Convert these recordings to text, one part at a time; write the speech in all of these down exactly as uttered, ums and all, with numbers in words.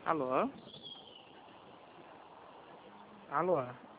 Alô? Alô?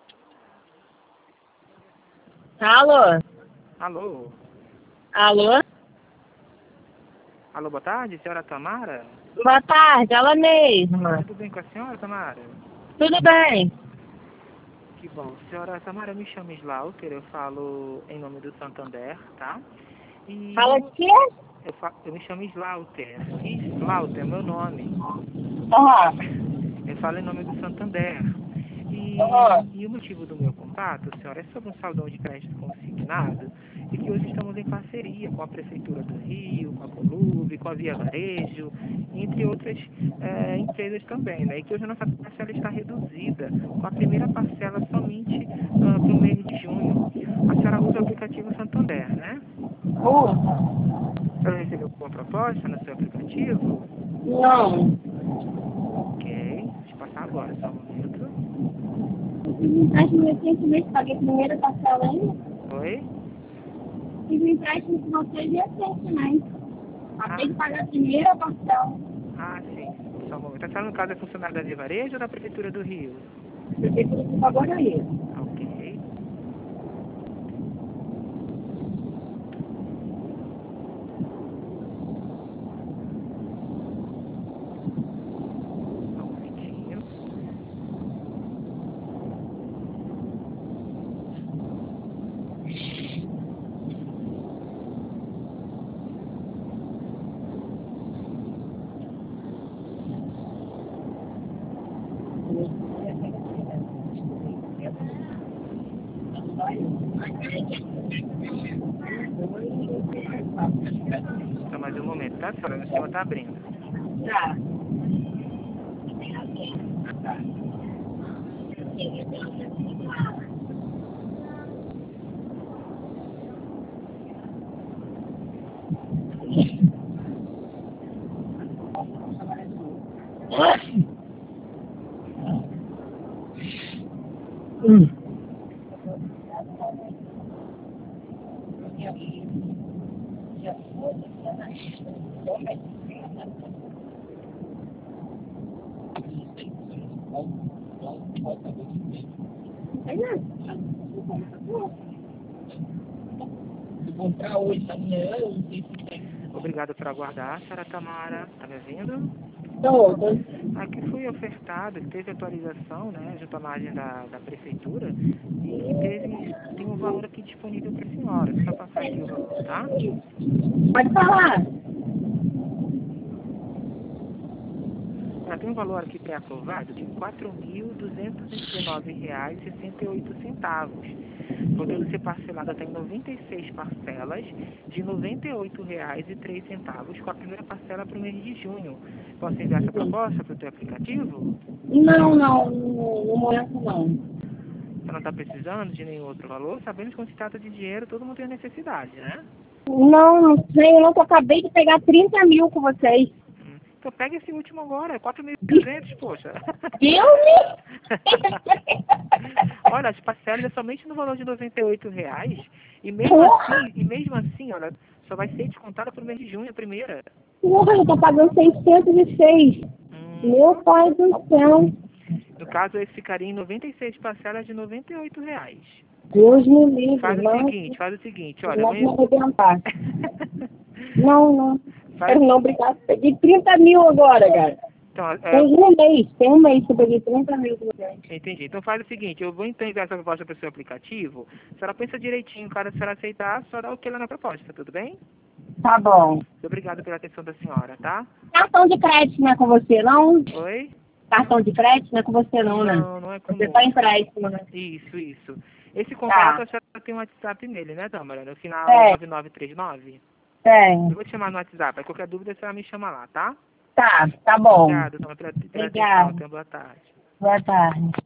Alô? Alô? Alô? Alô, boa tarde, senhora Tamara? Boa tarde, ela mesma. Tudo bem com a senhora, Tamara? Tudo bem? Que bom. Senhora Tamara, me chamo Slaughter, eu falo em nome do Santander, tá? E Fala de quê? eu, fa eu me chamo Slaughter. Slaughter é meu nome. Aham. Eu falo em nome do Santander. E, Aham. e o motivo do meu contato, senhora, é sobre um saldão de crédito consignado e que hoje estamos em parceria com a Prefeitura do Rio, com a Colube, com a Via Varejo, entre outras é, empresas também, né? E que hoje a nossa parcela está reduzida, com a primeira parcela somente uh, para o mês de junho. A senhora usa o aplicativo Santander, né? Uh, A senhora recebeu uma proposta no seu aplicativo? não. Ok, deixa eu passar agora, só um momento. Acho que recentemente paguei a primeira parcela ainda. Oi? Fiz um empréstimo com vocês recentemente. Ah, Acabei de pagar a primeira parcela. ah, sim. Só um momento. A senhora, no caso, é funcionária da Via Varejo ou da Prefeitura do Rio? Prefeitura de Baguaraí. Ok. Só um momentinho. Só mais um momento, tá, senhora? O sistema está abrindo. Tá. Hum. Comprar hoje, amanhã, eu não sei se tem. Obrigado por aguardar, senhora Tamara. Tá me ouvindo? Tô, tô. Aqui foi ofertado, que teve atualização, né, junto à margem da, da Prefeitura, e que teve, tem um valor aqui disponível para a senhora. Deixa eu passar aqui o valor, tá? Pode falar. Ela tem um valor aqui pré-aprovado de quatro mil duzentos e dezenove reais e sessenta e oito centavos, podendo ser parcelado até em noventa e seis parcelas de noventa e oito reais e três centavos, com a primeira parcela para o mês de junho. Posso enviar essa proposta para o teu aplicativo? Não, não, no, no momento não. Você não está precisando de nenhum outro valor? Sabendo que quando se trata de dinheiro, todo mundo tem necessidade, né? Não, não sei, eu não acabei de pegar trinta mil com vocês. Hum. Então pega esse último agora, quatro mil e trezentos, poxa. Filme? Olha, as parcelas é somente no valor de noventa e oito reais. E mesmo assim, e mesmo assim, olha, só vai ser descontada para o mês de junho, a primeira. Porra, eu tô pagando seiscentos e seis. Hum, Meu pai do céu. no caso, esse ficaria em noventa e seis parcelas de noventa e oito reais. Deus me livre, Faz o não. seguinte, faz o seguinte, olha, Não amanhã... me arrebentar. Não, não. faz... Quero não, obrigado. Peguei trinta mil agora, cara. Então, é, Tem um mês, tem um mês que eu peguei trinta mil com vocês. entendi. Então faz o seguinte, eu vou então enviar essa proposta para o seu aplicativo. A senhora pensa direitinho, cara, se a senhora aceitar, só dá o que lá na proposta, tudo bem? Tá bom. Muito obrigado pela atenção da senhora, tá? Cartão de crédito não é com você, não? Oi? Cartão de crédito não é com você, não, né? Não, não é Você tá conosco. empréstimo, né? Isso, isso. Esse contato, Tá. a senhora tem um WhatsApp nele, né, Tamara? No final É, nove nove três nove. Eu tem. vou te chamar no WhatsApp. Aí qualquer dúvida, a senhora me chama lá, tá? Tá, tá bom. Obrigado, Tamara, pela, pela atenção. Obrigada. Tenha boa tarde. Boa tarde.